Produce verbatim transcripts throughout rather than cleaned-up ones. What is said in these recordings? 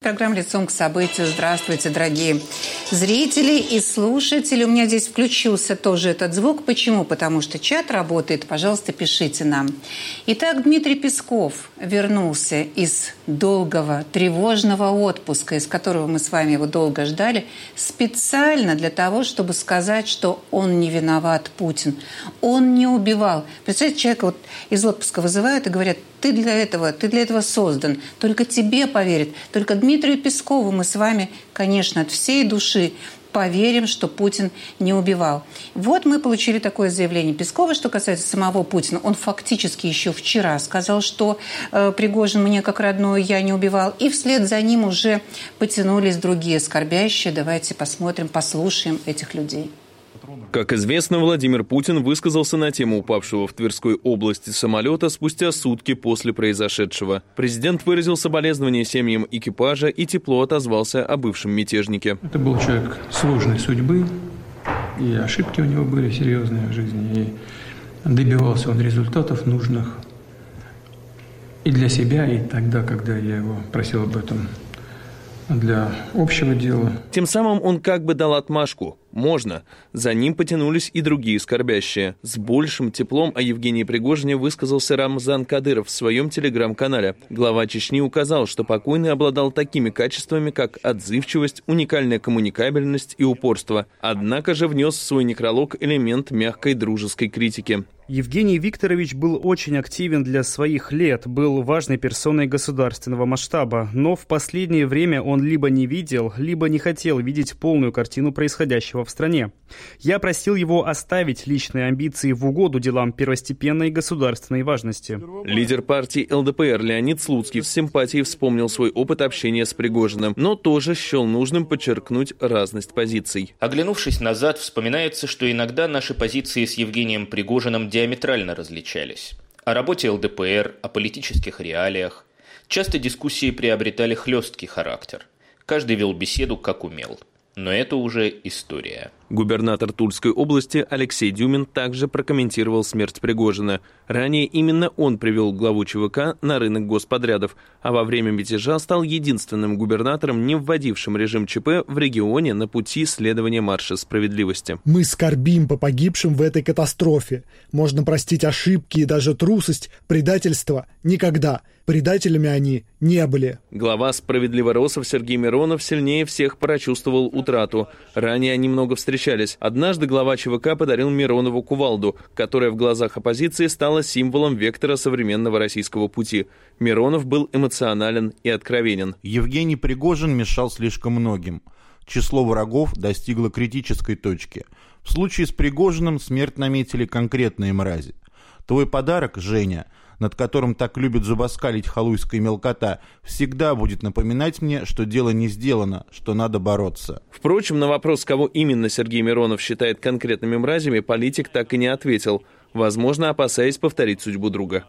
программа «Лицом к событию». Здравствуйте, дорогие зрители и слушатели. У меня здесь включился тоже этот звук. Почему? Потому что чат работает. Пожалуйста, пишите нам. Итак, Дмитрий Песков вернулся из долгого, тревожного отпуска, из которого мы с вами его долго ждали, специально для того, чтобы сказать, что он не виноват, Путин. Он не убивал. Представляете, человека вот из отпуска вызывают и говорят: ты для этого, ты для этого создан. Только тебе поверят. Только Дмитрию Пескову мы с вами, конечно, от всей души поверим, что Путин не убивал. Вот мы получили такое заявление Пескова. Что касается самого Путина, он фактически еще вчера сказал, что э, Пригожин мне как родной, я не убивал. И вслед за ним уже потянулись другие скорбящие. Давайте посмотрим, послушаем этих людей. Как известно, Владимир Путин высказался на тему упавшего в Тверской области самолета спустя сутки после произошедшего. Президент выразил соболезнования семьям экипажа и тепло отозвался о бывшем мятежнике. Это был человек сложной судьбы, и ошибки у него были серьезные в жизни, и добивался он результатов нужных и для себя, и тогда, когда я его просил об этом для общего дела. Тем самым он как бы дал отмашку. Можно. За ним потянулись и другие скорбящие. С большим теплом о Евгении Пригожине высказался Рамзан Кадыров в своем телеграм-канале. Глава Чечни указал, что покойный обладал такими качествами, как отзывчивость, уникальная коммуникабельность и упорство. Однако же внес в свой некролог элемент мягкой дружеской критики. Евгений Викторович был очень активен для своих лет, был важной персоной государственного масштаба, но в последнее время он либо не видел, либо не хотел видеть полную картину происходящего в стране. Я просил его оставить личные амбиции в угоду делам первостепенной государственной важности. Лидер партии эл дэ пэ эр Леонид Слуцкий с симпатией вспомнил свой опыт общения с Пригожиным, но тоже счел нужным подчеркнуть разность позиций. Оглянувшись назад, вспоминается, что иногда наши позиции с Евгением Пригожиным диаметрально различались. О работе эл дэ пэ эр, о политических реалиях. Часто дискуссии приобретали хлесткий характер. Каждый вел беседу, как умел. Но это уже история. Губернатор Тульской области Алексей Дюмин также прокомментировал смерть Пригожина. Ранее именно он привел главу че вэ ка на рынок господрядов, а во время мятежа стал единственным губернатором, не вводившим режим че пэ в регионе на пути следования марша справедливости. Мы скорбим по погибшим в этой катастрофе. Можно простить ошибки и даже трусость, предательство никогда. Предателями они не были. Глава «Справедливоросов» Сергей Миронов сильнее всех прочувствовал утрату. Ранее они много встречались. Однажды глава че вэ ка подарил Миронову кувалду, которая в глазах оппозиции стала символом вектора современного российского пути. Миронов был эмоционален и откровенен. Евгений Пригожин мешал слишком многим. Число врагов достигло критической точки. В случае с Пригожиным смерть наметили конкретные мрази. Твой подарок, Женя, над которым так любит зубоскалить халуйская мелкота, всегда будет напоминать мне, что дело не сделано, что надо бороться. Впрочем, на вопрос, кого именно Сергей Миронов считает конкретными мразями, политик так и не ответил, возможно, опасаясь повторить судьбу друга.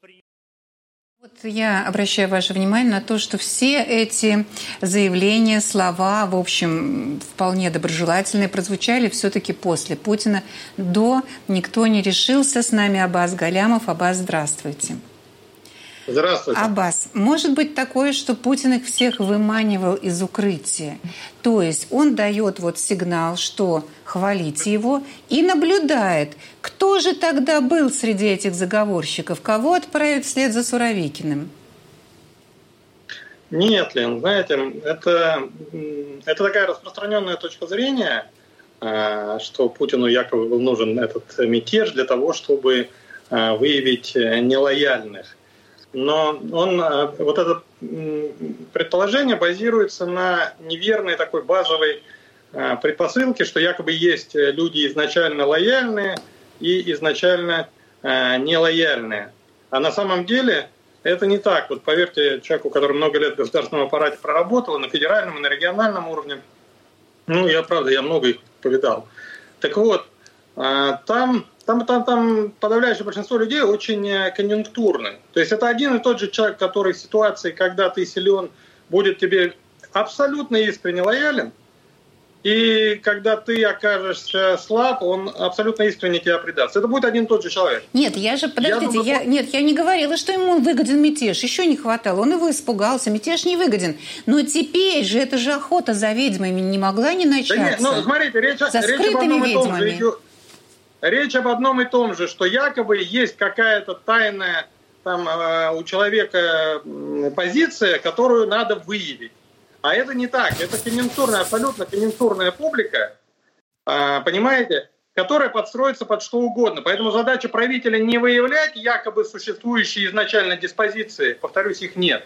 Вот я обращаю ваше внимание на то, что все эти заявления, слова, в общем, вполне доброжелательные, прозвучали все-таки после Путина. До никто не решился. С нами Аббас Галямов. Аббас, здравствуйте. Здравствуйте. Аббас, может быть такое, что Путин их всех выманивал из укрытия? То есть он дает вот сигнал, что хвалите его, и наблюдает, кто же тогда был среди этих заговорщиков, кого отправить вслед за Суровикиным? Нет, Лен, знаете, это, это такая распространенная точка зрения, что Путину якобы был нужен этот мятеж для того, чтобы выявить нелояльных. Но он, вот это предположение базируется на неверной такой базовой предпосылке, что якобы есть люди изначально лояльные и изначально нелояльные. А на самом деле это не так. Вот поверьте человеку, который много лет в государственном аппарате проработал, на федеральном и на региональном уровне, ну, я, правда, я много их повидал. Так вот, там... Там, там, там подавляющее большинство людей очень конъюнктурны. То есть это один и тот же человек, который в ситуации, когда ты силен, будет тебе абсолютно искренне лоялен, и когда ты окажешься слаб, он абсолютно искренне тебя предаст. Это будет один и тот же человек. Нет, я же, подождите, я, я, нет, я не говорила, что ему выгоден мятеж. Еще не хватало. Он его испугался. Мятеж не выгоден. Но теперь же это же охота за ведьмами не могла не начаться. Да нет, ну, смотрите, речь, за речь об одном и том же. Речь, речь об одном и том же, что якобы есть какая-то тайная там, у человека позиция, которую надо выявить. А это не так. Это конъюнктурная, абсолютно конъюнктурная публика, понимаете, которая подстроится под что угодно. Поэтому задача правителя не выявлять якобы существующие изначально диспозиции, повторюсь, их нет,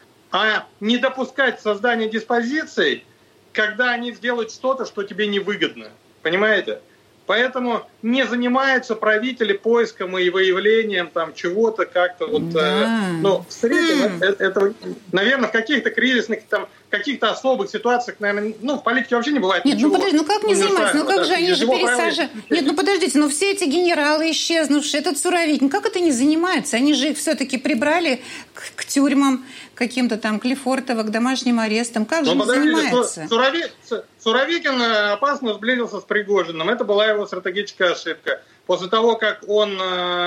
а не допускать создания диспозиций, когда они сделают что-то, что тебе невыгодно. Понимаете? Поэтому не занимаются правители поиском и выявлением там чего-то как-то вот, да. э, ну, в среднем mm. это, это, наверное, в каких-то кризисных, там, каких-то особых ситуациях, наверное, ну, в политике вообще не бывает Нет, ничего. ну подожди, ну как не занимаются? Ну как да, же они же пересаживают? Нет, ну подождите, ну все эти генералы исчезнувшие, этот Суровикин, как это не занимаются? Они же их все-таки прибрали к, к тюрьмам, каким-то там, к Лефортово, к домашним арестам. Как же ну, не занимаются? Сурови... Суровикин опасно сблизился с Пригожиным. Это была его стратегическая ошибка. После того, как он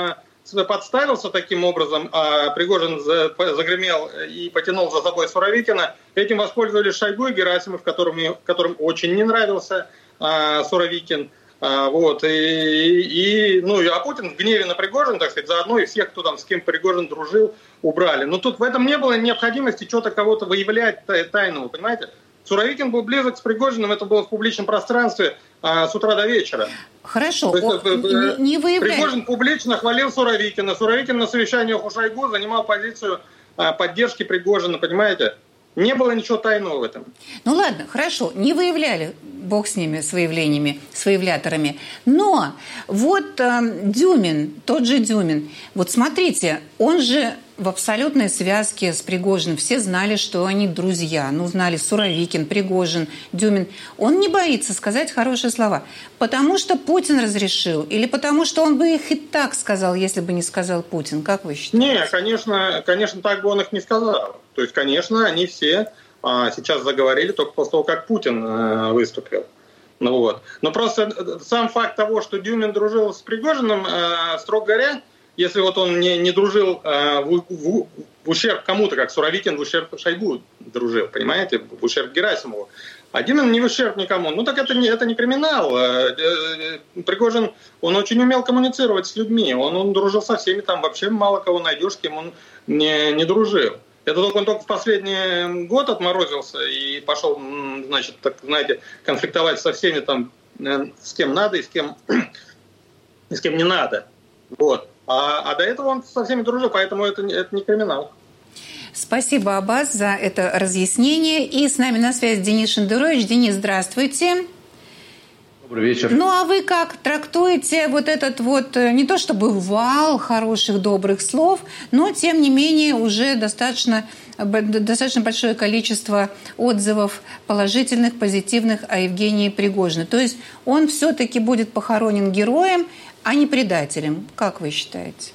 подставился таким образом, а Пригожин загремел и потянул за собой Суровикина, этим воспользовались Шойгу и Герасимов, которым, которым очень не нравился а, Суровикин. А, вот, и, и, ну, а Путин в гневе на Пригожина, так сказать, заодно и всех, кто там с кем Пригожин дружил, убрали. Но тут в этом не было необходимости что-то кого-то выявлять тайного, понимаете? Суровикин был близок с Пригожиным, это было в публичном пространстве а, с утра до вечера. Хорошо, есть, О, не, не выявляет. Пригожин публично хвалил Суровикина. Суровикин на совещаниях у Шойгу занимал позицию а, поддержки Пригожина, понимаете? Не было ничего тайного в этом. Ну ладно, хорошо, не выявляли, бог с ними, с выявлениями, с выявляторами. Но вот э, Дюмин, тот же Дюмин, вот смотрите, он же в абсолютной связке с Пригожиным. Все знали, что они друзья. Ну, знали Суровикин, Пригожин, Дюмин. Он не боится сказать хорошие слова. Потому что Путин разрешил? Или потому что он бы их и так сказал, если бы не сказал Путин? Как вы считаете? Нет, конечно, конечно, так бы он их не сказал. То есть, конечно, они все а, сейчас заговорили только после того, как Путин а, выступил. Ну, вот. Но просто сам факт того, что Дюмин дружил с Пригожиным, а, строго говоря, если вот он не, не дружил а, в, в, в ущерб кому-то, как Суровикин в ущерб Шойгу дружил, понимаете, в ущерб Герасимову, а Дюмин не в ущерб никому. Ну так это не, это не криминал. Пригожин, он очень умел коммуницировать с людьми, он, он дружил со всеми, там вообще мало кого найдешь, с кем он не, не дружил. Это только он только в последний год отморозился и пошел, значит, так, знаете, конфликтовать со всеми там, с кем надо и с кем, и с кем не надо. Вот. А, а до этого он со всеми дружил, поэтому это, это не криминал. Спасибо, Аббас, за это разъяснение. И с нами на связи Денис Шендерович. Денис, здравствуйте. Добрый вечер. Ну, а вы как трактуете вот этот вот, не то чтобы вал хороших, добрых слов, но, тем не менее, уже достаточно, достаточно большое количество отзывов положительных, позитивных о Евгении Пригожине. То есть он все-таки будет похоронен героем, а не предателем. Как вы считаете?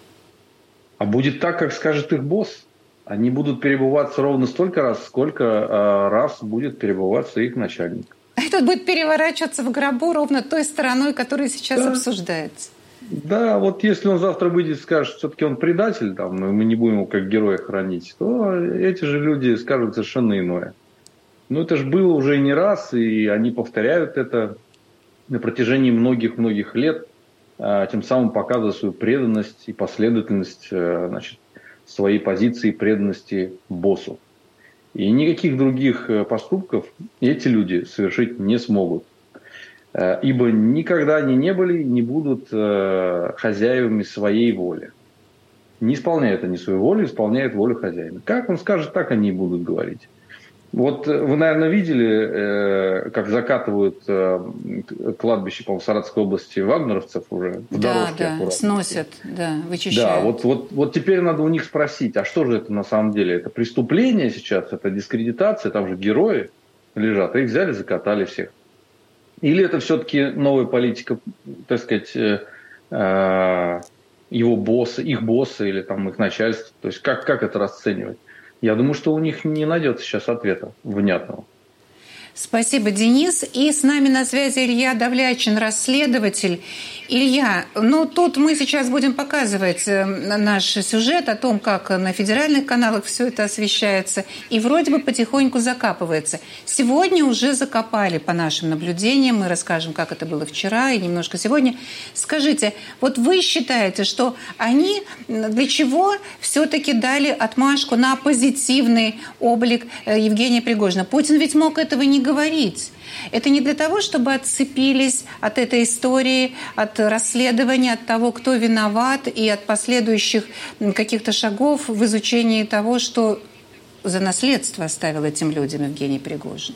А будет так, как скажет их босс. Они будут перебываться ровно столько раз, сколько э, раз будет перебываться их начальник. А этот будет переворачиваться в гробу ровно той стороной, которая сейчас да. обсуждается. Да, вот если он завтра выйдет и скажет, что все-таки он предатель, там, мы не будем его как героя хранить, то эти же люди скажут совершенно иное. Но это же было уже не раз, и они повторяют это на протяжении многих-многих лет, тем самым показывая свою преданность и последовательность, значит, своей позиции преданности боссу. И никаких других поступков эти люди совершить не смогут. Ибо никогда они не были, не будут хозяевами своей воли. Не исполняют они свою волю, исполняют волю хозяина. Как он скажет, так они и будут говорить. Вот вы, наверное, видели, как закатывают кладбище, по-моему, в Саратовской области вагнеровцев уже в да, дорожке. Да, аккуратно. Сносят, да, вычищают. Да, вот, вот, вот теперь надо у них спросить, а что же это на самом деле? Это преступление сейчас, это дискредитация, там же герои лежат, а их взяли, закатали всех. Или это все-таки новая политика, так сказать, его босса, их босса или там их начальства? То есть как, как это расценивать? Я думаю, что у них не найдется сейчас ответа внятного. Спасибо, Денис. И с нами на связи Илья Давлячин, расследователь. Илья, ну тут мы сейчас будем показывать наш сюжет о том, как на федеральных каналах все это освещается, и вроде бы потихоньку закапывается. Сегодня уже закопали, по нашим наблюдениям. Мы расскажем, как это было вчера и немножко сегодня. Скажите, вот вы считаете, что они для чего все-таки дали отмашку на позитивный облик Евгения Пригожина? Путин ведь мог этого не говорить. Это не для того, чтобы отцепились от этой истории, от расследования, от того, кто виноват, и от последующих каких-то шагов в изучении того, что за наследство оставил этим людям Евгений Пригожин.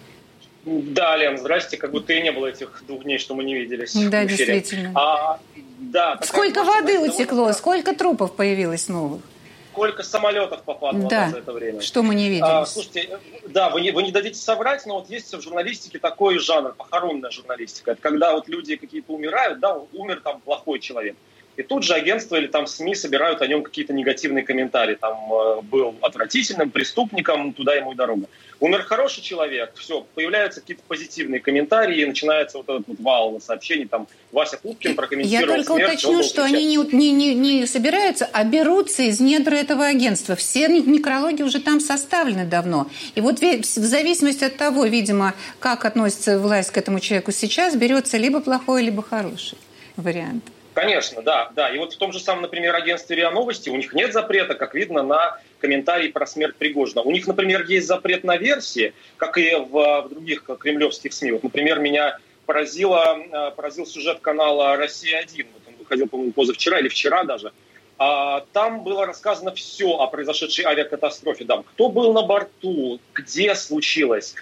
Да, Лен, здрасте. Как будто и не было этих двух дней, что мы не виделись. Да, действительно. А, да, сколько воды утекло, довольно... сколько трупов появилось новых? Сколько самолетов попало да. за это время. Что мы не видели. А, слушайте, да, вы не, вы не дадите соврать, но вот есть в журналистике такой жанр, похоронная журналистика. Это когда вот люди какие-то умирают, да, умер там плохой человек. И тут же агентство или там СМИ собирают о нем какие-то негативные комментарии. Там э, был отвратительным преступником, туда ему и дорога. Умер хороший человек, все, появляются какие-то позитивные комментарии, и начинается вот этот вот вал сообщений, там Вася Пупкин прокомментировал Я только смерть, уточню, что они не, не, не, не собираются, а берутся из недр этого агентства. Все некрологи уже там составлены давно. И вот в зависимости от того, видимо, как относится власть к этому человеку сейчас, берется либо плохой, либо хороший вариант. Конечно, да, да. И вот в том же самом, например, агентстве РИА Новости у них нет запрета, как видно, на комментарии про смерть Пригожина. У них, например, есть запрет на версии, как и в, в других кремлевских СМИ. Вот, например, меня поразило, поразил сюжет канала «Россия-один». Вот он выходил, по-моему, позавчера или вчера даже. А, там было рассказано все о произошедшей авиакатастрофе. Да, кто был на борту, где случилось,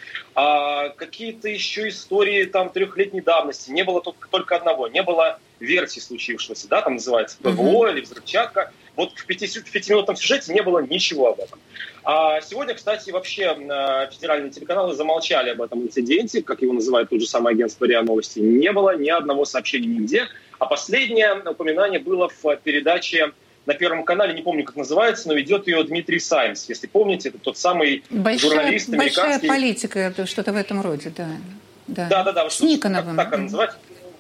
а, какие-то еще истории там трехлетней давности. Не было только, только одного, не было версии случившегося. Да, там называется ПВО mm-hmm. или взрывчатка. Вот в пятиминутном сюжете не было ничего об этом. А сегодня, кстати, вообще федеральные телеканалы замолчали об этом инциденте, как его называют тот же самое агентство РИА Новости. Не было ни одного сообщения нигде. А последнее упоминание было в передаче на Первом канале, не помню, как называется, но ведет ее Дмитрий Саймс. Если помните, это тот самый большая, журналист американский. Большая политика, что-то в этом роде, да. Да, да, да. да С Никоновым. Так, так называть.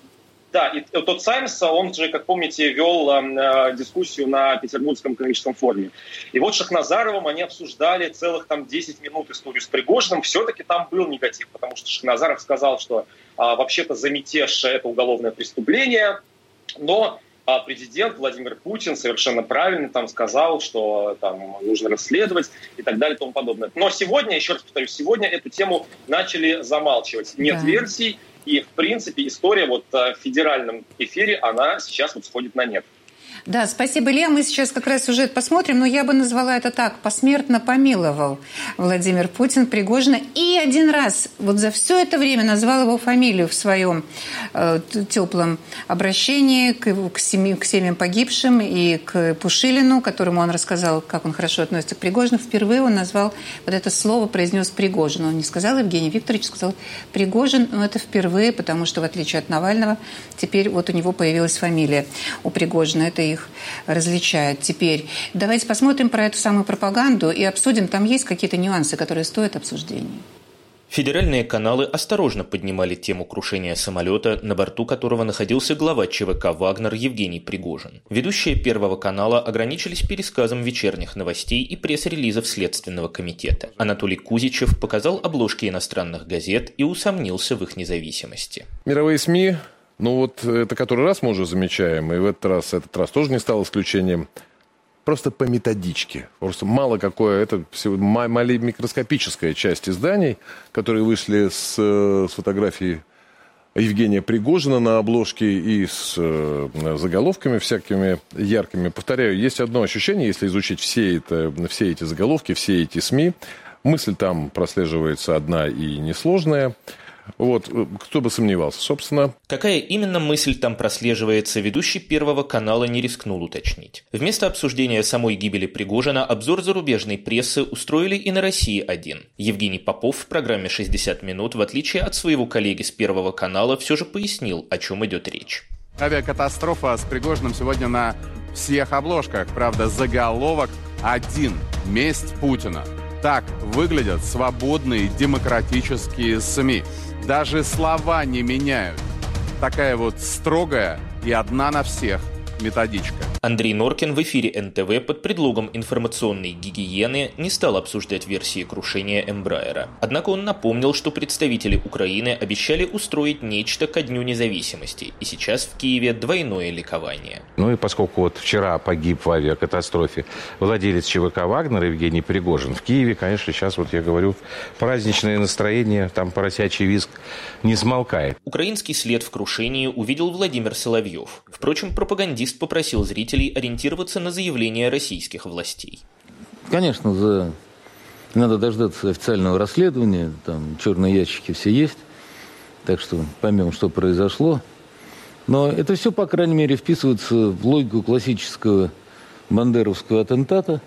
Да, и тот Саймс, он же, как помните, вел э, дискуссию на Петербургском экономическом форуме. И вот Шахназаровым они обсуждали целых там десять минут историю с Пригожиным. Все-таки там был негатив, потому что Шахназаров сказал, что э, вообще-то за мятеж это уголовное преступление, но э, президент Владимир Путин совершенно правильно там сказал, что там нужно расследовать и так далее и тому подобное. Но сегодня, еще раз повторюсь, сегодня эту тему начали замалчивать. Нет да. версий. И, в принципе, история вот в федеральном эфире, она сейчас вот сходит на нет. Да, спасибо, Илья. Мы сейчас как раз сюжет посмотрим, но я бы назвала это так. Посмертно помиловал Владимир Путин Пригожина. И один раз вот за все это время назвал его фамилию в своем э, теплом обращении к, к, семье, к семьям погибшим и к Пушилину, которому он рассказал, как он хорошо относится к Пригожину. Впервые он назвал вот это слово, произнес Пригожин. Он не сказал Евгений Викторович, сказал Пригожин. Но это впервые, потому что, в отличие от Навального, теперь вот у него появилась фамилия у Пригожина. Это их различает. Теперь давайте посмотрим про эту самую пропаганду и обсудим. Там есть какие-то нюансы, которые стоят обсуждения. Федеральные каналы осторожно поднимали тему крушения самолета, на борту которого находился глава ЧВК «Вагнер» Евгений Пригожин. Ведущие Первого канала ограничились пересказом вечерних новостей и пресс-релизов Следственного комитета. Анатолий Кузичев показал обложки иностранных газет и усомнился в их независимости. Мировые СМИ, ну вот это который раз мы уже замечаем, и в этот раз, этот раз тоже не стал исключением, просто по методичке. Просто мало какое, это всего маленькая микроскопическая часть изданий, которые вышли с, с фотографией Евгения Пригожина на обложке и с э, заголовками всякими яркими. Повторяю, есть одно ощущение, если изучить все, это, все эти заголовки, все эти СМИ, мысль там прослеживается одна и несложная. Вот, кто бы сомневался, собственно. Какая именно мысль там прослеживается, ведущий Первого канала не рискнул уточнить. Вместо обсуждения самой гибели Пригожина обзор зарубежной прессы устроили и на Россия-один. Евгений Попов в программе «шестьдесят минут», в отличие от своего коллеги с Первого канала, все же пояснил, о чем идет речь. Авиакатастрофа с Пригожиным сегодня на всех обложках. Правда, заголовок один. Месть Путина. Так выглядят свободные демократические СМИ. Даже слова не меняют. Такая вот строгая и одна на всех методичка. Андрей Норкин в эфире эн тэ вэ под предлогом информационной гигиены не стал обсуждать версии крушения Эмбраера. Однако он напомнил, что представители Украины обещали устроить нечто ко Дню независимости, и сейчас в Киеве двойное ликование. Ну и поскольку вот вчера погиб в авиакатастрофе владелец ЧВК «Вагнер» Евгений Пригожин, в Киеве, конечно, сейчас, вот я говорю, праздничное настроение, там поросячий визг не смолкает. Украинский след в крушении увидел Владимир Соловьев. Впрочем, пропагандист попросил зрителей ориентироваться на заявления российских властей. Конечно, за... надо дождаться официального расследования, там черные ящики все есть, так что поймем, что произошло. Но это все, по крайней мере, вписывается в логику классического бандеровского атентата.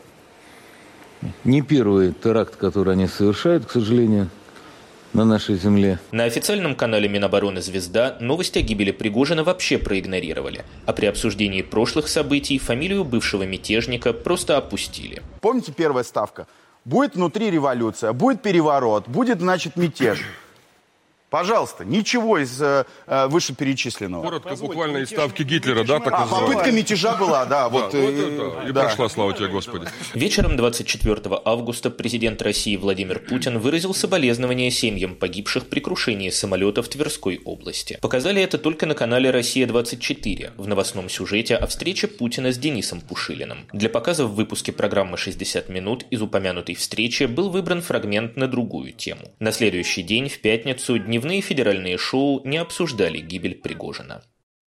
Не первый теракт, который они совершают, к сожалению, на нашей земле. На официальном канале Минобороны «Звезда» новость о гибели Пригожина вообще проигнорировали, а при обсуждении прошлых событий фамилию бывшего мятежника просто опустили. Помните первая ставка? Будет внутри революция, будет переворот, будет, значит, мятеж. Пожалуйста, ничего из э, вышеперечисленного. Коротко, буквально из ставки Гитлера, да, так а, называемая. Попытка мятежа была, да. Вот, да, э, вот это, и да. прошла, слава тебе, Господи. Вечером двадцать четвёртого августа президент России Владимир Путин выразил соболезнования семьям погибших при крушении самолета в Тверской области. Показали это только на канале «Россия-двадцать четыре» в новостном сюжете о встрече Путина с Денисом Пушилиным. Для показа в выпуске программы «шестьдесят минут» из упомянутой встречи был выбран фрагмент на другую тему. На следующий день, в пятницу, дневные федеральные шоу не обсуждали гибель Пригожина.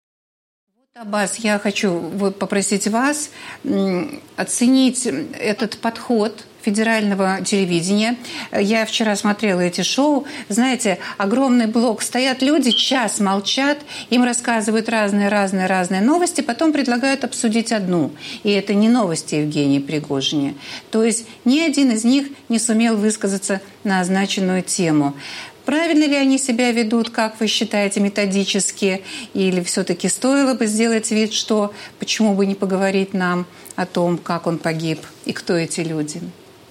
Аббас, я хочу попросить вас оценить этот подход федерального телевидения. Я вчера смотрела эти шоу. Знаете, огромный блок. Стоят люди, час молчат, им рассказывают разные-разные-разные новости, потом предлагают обсудить одну. И это не новости Евгения Пригожина. То есть ни один из них не сумел высказаться на означенную тему. Правильно ли они себя ведут, как вы считаете, методически? Или все-таки стоило бы сделать вид, что почему бы не поговорить нам о том, как он погиб и кто эти люди?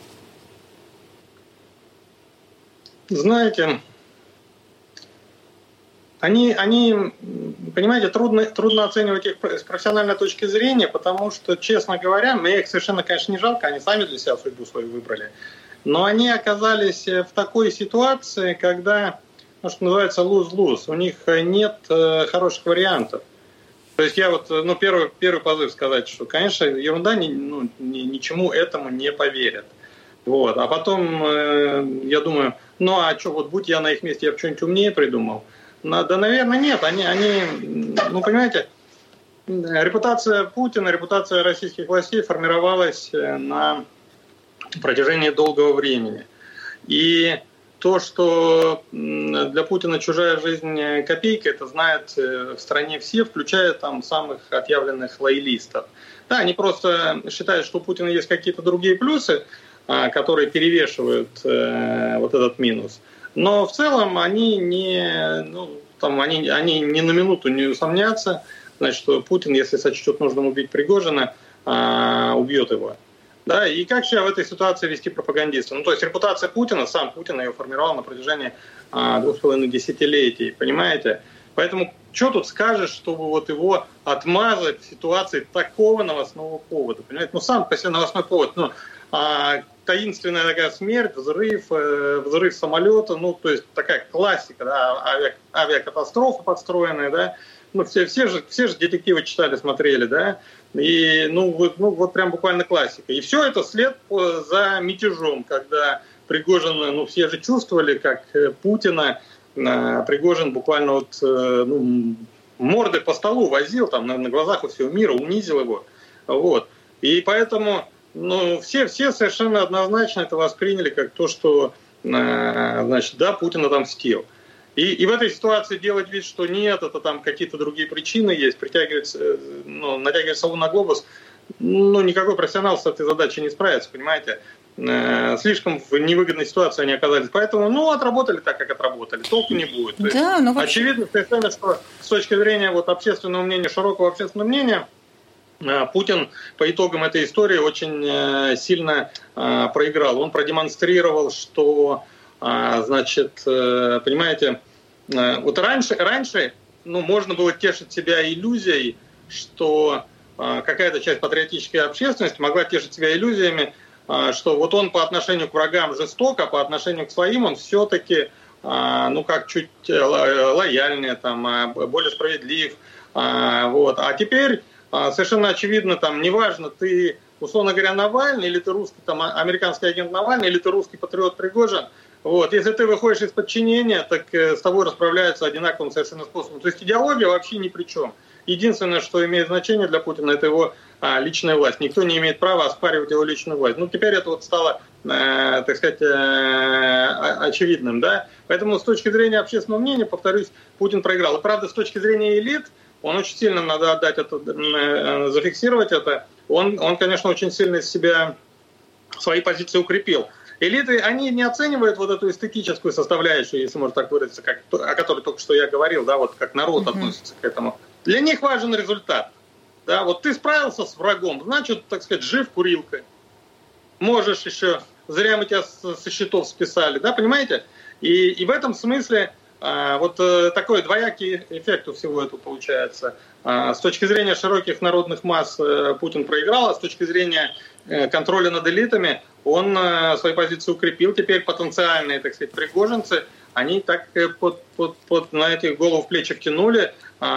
Знаете, они, они понимаете, трудно, трудно оценивать их с профессиональной точки зрения, потому что, честно говоря, мне их совершенно, конечно, не жалко, они сами для себя судьбу свою выбрали. Но они оказались в такой ситуации, когда, ну, что называется, lose-lose. У них нет э, хороших вариантов. То есть я вот, ну, первый, первый позыв сказать, что, конечно, ерунда, ни, ну, ни, ничему этому не поверят. Вот. А потом э, я думаю, ну, а что, вот будь я на их месте, я бы что-нибудь умнее придумал. Но, да, наверное, нет. Они, они, ну, понимаете, репутация Путина, репутация российских властей формировалась на протяжении долгого времени. И то, что для Путина чужая жизнь копейка, это знают в стране все, включая там самых отъявленных лоялистов. Да, они просто считают, что у Путина есть какие-то другие плюсы, которые перевешивают вот этот минус. Но в целом они не, ну, там, они, они ни на минуту не усомнятся, значит, что Путин, если сочтет нужным убить Пригожина, убьет его. Да, и как себя в этой ситуации вести пропагандиста? Ну, то есть репутация Путина, сам Путин ее формировал на протяжении а, двух с половиной десятилетий, понимаете? Поэтому что тут скажешь, чтобы вот его отмазать в ситуации такого новостного повода? Понимаете? Ну, сам по себе новостной повод, ну, а, таинственная такая смерть, взрыв, э, взрыв самолета, ну, то есть такая классика, да, авиа, авиакатастрофа подстроенная, да. Ну, все, все, же, все же детективы читали, смотрели, да, и, ну, вот, ну, вот прям буквально классика. И все это след за мятежом, когда Пригожин, ну, все же чувствовали, как Путина Пригожин буквально вот, ну, морды по столу возил, там, на, на глазах у всего мира, унизил его, вот. И поэтому, ну, все, все совершенно однозначно это восприняли как то, что, значит, да, Путин отомстил. И, и в этой ситуации делать вид, что нет, это там какие-то другие причины есть, притягивать, ну, натягивать сову на глобус, ну, никакой профессионал с этой задачей не справится, понимаете? Э, слишком в невыгодной ситуации они оказались. Поэтому, ну, отработали так, как отработали, толку не будет. То да, есть, но вообще... Очевидно, совершенно, что с точки зрения вот, общественного мнения, широкого общественного мнения, Путин по итогам этой истории очень сильно проиграл. Он продемонстрировал, что, значит, понимаете, вот раньше, раньше ну, можно было тешить себя иллюзией, что какая-то часть патриотической общественности могла тешить себя иллюзиями, что вот он по отношению к врагам жесток, а по отношению к своим он все-таки, ну, как чуть лояльнее, там, более справедлив. Вот. А теперь совершенно очевидно, там, неважно, ты, условно говоря, Навальный, или ты русский, там, американский агент Навальный, или ты русский патриот Пригожин, вот, если ты выходишь из подчинения, так с тобой расправляются одинаковым совершенно способом. То есть идеология вообще ни при чем. Единственное, что имеет значение для Путина, это его а, личная власть. Никто не имеет права оспаривать его личную власть. Ну, теперь это вот стало, э, так сказать, э, очевидным, да. Поэтому с точки зрения общественного мнения, повторюсь, Путин проиграл. И правда, с точки зрения элит, он очень сильно, надо отдать это, э, зафиксировать это, он, он, конечно, очень сильно из себя свои позиции укрепил. Элиты, они не оценивают вот эту эстетическую составляющую, если можно так выразиться, как, о которой только что я говорил, да, вот как народ mm-hmm. относится к этому. Для них важен результат. Да, вот ты справился с врагом, значит, так сказать, жив курилкой. Можешь еще, зря мы тебя со счетов списали, да, понимаете? И, и в этом смысле а, вот а, такой двоякий эффект у всего этого получается. А, с точки зрения широких народных масс а, Путин проиграл, а с точки зрения а, контроля над элитами он а, свои позиции укрепил. Теперь потенциальные, так сказать, пригожинцы, они так под, под, под, на этих голову в плечи втянули,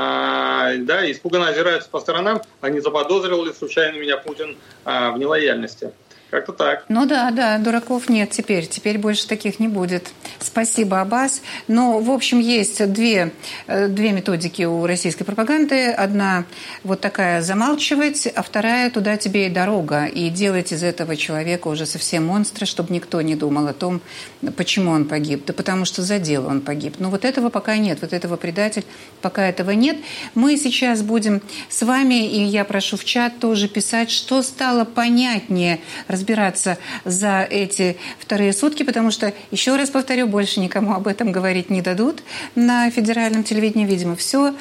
а, да, испуганно озираются по сторонам, а не заподозрил ли случайно меня Путин а, в нелояльности. Как-то так. Ну да, да, дураков нет теперь. Теперь больше таких не будет. Спасибо, Аббас. Но, в общем, есть две, две методики у российской пропаганды. Одна вот такая — замалчивать, а вторая — туда тебе и дорога. И делать из этого человека уже совсем монстра, чтобы никто не думал о том, почему он погиб. Да потому что за дело он погиб. Но вот этого пока нет. Вот этого предатель пока этого нет. Мы сейчас будем с вами, и я прошу в чат тоже писать, что стало понятнее разбираться за эти вторые сутки, потому что, еще раз повторю, больше никому об этом говорить не дадут на федеральном телевидении. Видимо, все,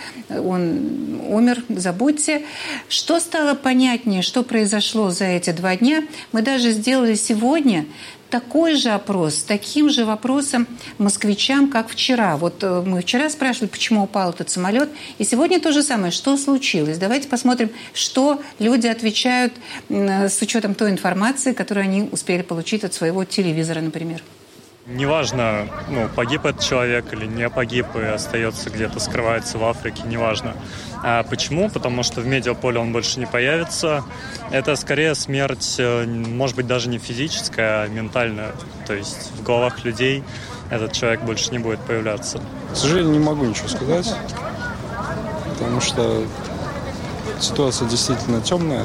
он умер, забудьте. Что стало понятнее, что произошло за эти два дня, мы даже сделали сегодня такой же опрос, с таким же вопросом москвичам, как вчера. Вот мы вчера спрашивали, почему упал этот самолет, и сегодня то же самое. Что случилось? Давайте посмотрим, что люди отвечают с учетом той информации, которую они успели получить от своего телевизора, например. Неважно, ну, погиб этот человек или не погиб и остается где-то, скрывается в Африке, неважно. А почему? Потому что в медиаполе он больше не появится. Это скорее смерть, может быть, даже не физическая, а ментальная. То есть в головах людей этот человек больше не будет появляться. К сожалению, не могу ничего сказать, потому что ситуация действительно темная,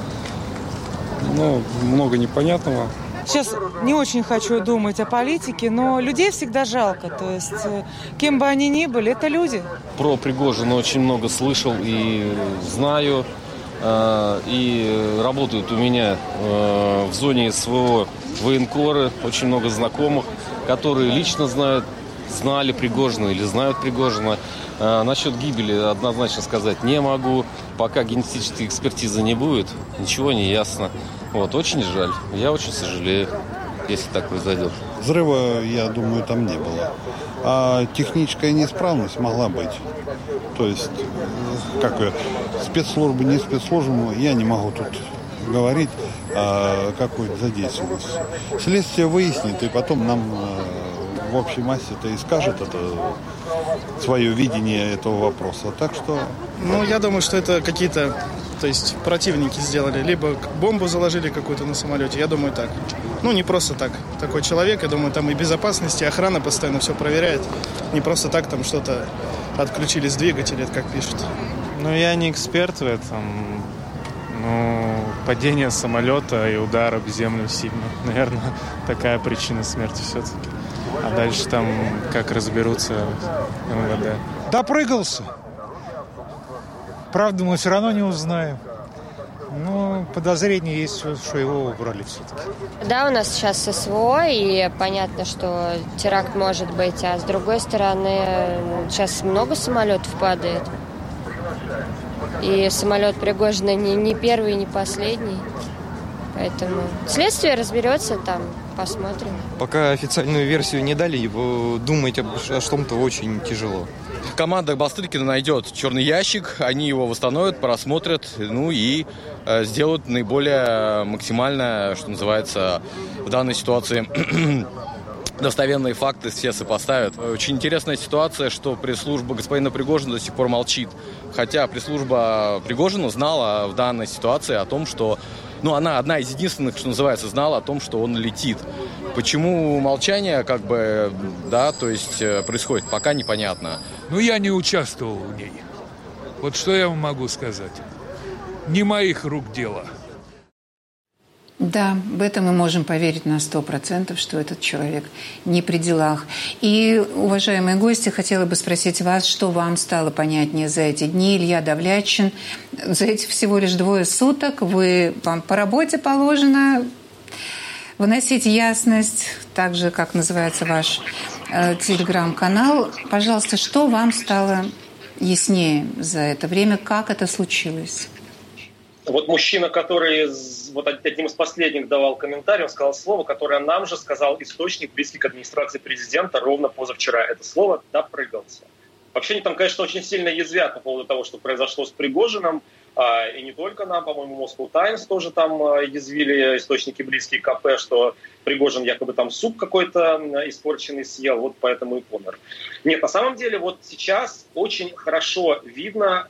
но много непонятного. Сейчас не очень хочу думать о политике, но людей всегда жалко. То есть, кем бы они ни были, это люди. Про Пригожина очень много слышал и знаю. И работают у меня в зоне СВО военкоры, очень много знакомых, которые лично знают, знали Пригожина или знают Пригожина. Насчет гибели однозначно сказать не могу. Пока генетической экспертизы не будет, ничего не ясно. Вот, очень жаль. Я очень сожалею, если так произойдет. Взрыва, я думаю, там не было. А техническая неисправность могла быть. То есть, как спецслужбы, не спецслужбы, я не могу тут говорить о какой-то задействованности. Следствие выяснит, и потом нам в общей массе-то и скажет это свое видение этого вопроса. Так что... Ну, я думаю, что это какие-то, то есть противники сделали. Либо бомбу заложили какую-то на самолете, я думаю, так. Ну, не просто так. Такой человек, я думаю, там и безопасность, и охрана постоянно все проверяет. Не просто так там что-то отключили с двигателя, как пишут. Ну, я не эксперт в этом. Ну, падение самолета и удар об землю сильно. Наверное, такая причина смерти все-таки. А дальше там как разберутся эм вэ дэ. Допрыгался. Правда, мы все равно не узнаем. Ну, подозрение есть, что его убрали все-таки. Да, у нас сейчас СВО, и понятно, что теракт может быть. А с другой стороны, сейчас много самолетов падает. И самолет Пригожина не, не первый, не последний. Поэтому следствие разберется там, посмотрим. Пока официальную версию не дали, его думать об, о что-то очень тяжело. Команда Бастыркина найдет черный ящик, они его восстановят, просмотрят, ну и э, сделают наиболее максимально, что называется, в данной ситуации достоверные факты все сопоставят. Очень интересная ситуация, что пресс-служба господина Пригожина до сих пор молчит. Хотя пресс-служба Пригожина знала в данной ситуации о том, что... Ну, она одна из единственных, что называется, знала о том, что он летит. Почему молчание, как бы, да, то есть происходит, пока непонятно. Ну, я не участвовал в ней. Вот что я вам могу сказать? Не моих рук дело. Да, в этом мы можем поверить на сто процентов, что этот человек не при делах. И, уважаемые гости, хотела бы спросить вас, что вам стало понятнее за эти дни. Илья Давлячин, за эти всего лишь двое суток вы, вам по работе положено выносить ясность, так же, как называется ваш э, телеграм-канал. Пожалуйста, что вам стало яснее за это время, как это случилось? Вот мужчина, который вот одним из последних давал комментарий, он сказал слово, которое нам же сказал источник, близкий к администрации президента, ровно позавчера. Это слово «допрыгался». Вообще они там, конечно, очень сильно язвят по поводу того, что произошло с Пригожиным. И не только нам, по-моему, Moscow Times тоже там язвили, источники близкие к КП, что Пригожин якобы там суп какой-то испорченный съел, вот поэтому и помер. Нет, на самом деле вот сейчас очень хорошо видно,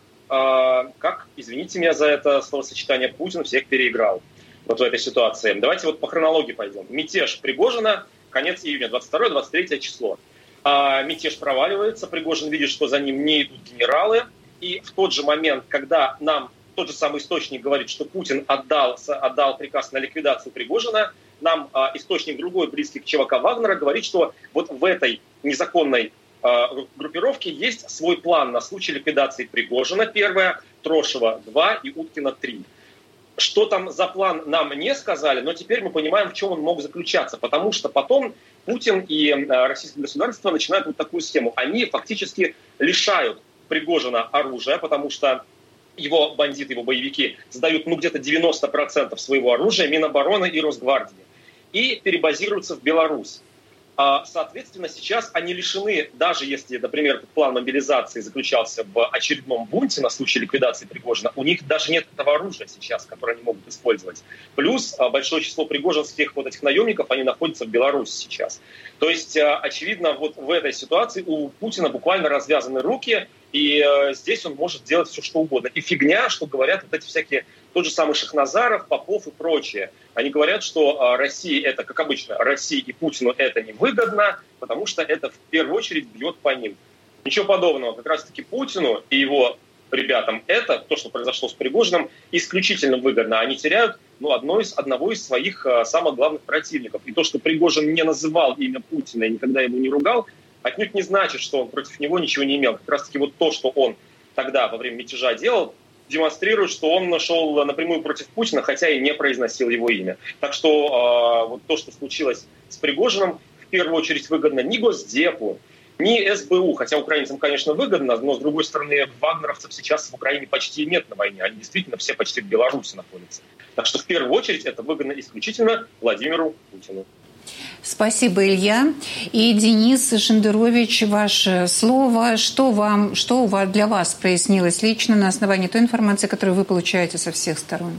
как, извините меня за это словосочетание, Путин всех переиграл вот в этой ситуации. Давайте вот по хронологии пойдем. Мятеж Пригожина, конец июня, двадцать второе - двадцать третье число. А, мятеж проваливается, Пригожин видит, что за ним не идут генералы, и в тот же момент, когда нам тот же самый источник говорит, что Путин отдал, отдал приказ на ликвидацию Пригожина, нам а, источник другой, близкий к ЧВК Вагнера, говорит, что вот в этой незаконной группировки есть свой план на случай ликвидации Пригожина, первое, Трошева, два и Уткина, три. Что там за план, нам не сказали, но теперь мы понимаем, в чем он мог заключаться, потому что потом Путин и российское государство начинают вот такую схему. Они фактически лишают Пригожина оружия, потому что его бандиты, его боевики сдают ну, где-то девяносто процентов своего оружия Минобороны и Росгвардии и перебазируются в Беларусь. Соответственно, сейчас они лишены, даже если, например, этот план мобилизации заключался в очередном бунте на случай ликвидации Пригожина, у них даже нет этого оружия сейчас, которое они могут использовать. Плюс большое число пригожинских вот этих наемников, они находятся в Беларуси сейчас. То есть, очевидно, вот в этой ситуации у Путина буквально развязаны руки, и здесь он может делать все, что угодно. И фигня, что говорят вот эти всякие, тот же самый Шахназаров, Попов и прочее. Они говорят, что России это, как обычно, России и Путину это невыгодно, потому что это в первую очередь бьет по ним. Ничего подобного. Как раз-таки Путину и его ребятам это, то, что произошло с Пригожиным, исключительно выгодно. Они теряют ну, одно из, одного из своих самых главных противников. И то, что Пригожин не называл имя Путина и никогда его не ругал, отнюдь не значит, что он против него ничего не имел. Как раз-таки вот то, что он тогда во время мятежа делал, демонстрирует, что он нашел напрямую против Путина, хотя и не произносил его имя. Так что э, вот то, что случилось с Пригожиным, в первую очередь выгодно ни Госдепу, ни эс бэ у, хотя украинцам, конечно, выгодно, но, с другой стороны, вагнеровцев сейчас в Украине почти нет на войне. Они действительно все почти в Беларуси находятся. Так что в первую очередь это выгодно исключительно Владимиру Путину. Спасибо, Илья. И Денис Шендерович, ваше слово. Что, вам, что для вас прояснилось лично на основании той информации, которую вы получаете со всех сторон?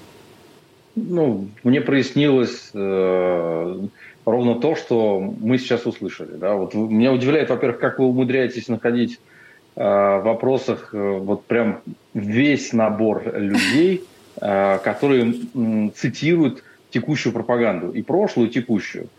Ну, мне прояснилось э, ровно то, что мы сейчас услышали. Да? Вот меня удивляет, во-первых, как вы умудряетесь находить э, в вопросах э, вот прям весь набор людей, э, которые э, цитируют текущую пропаганду, и прошлую, и текущую.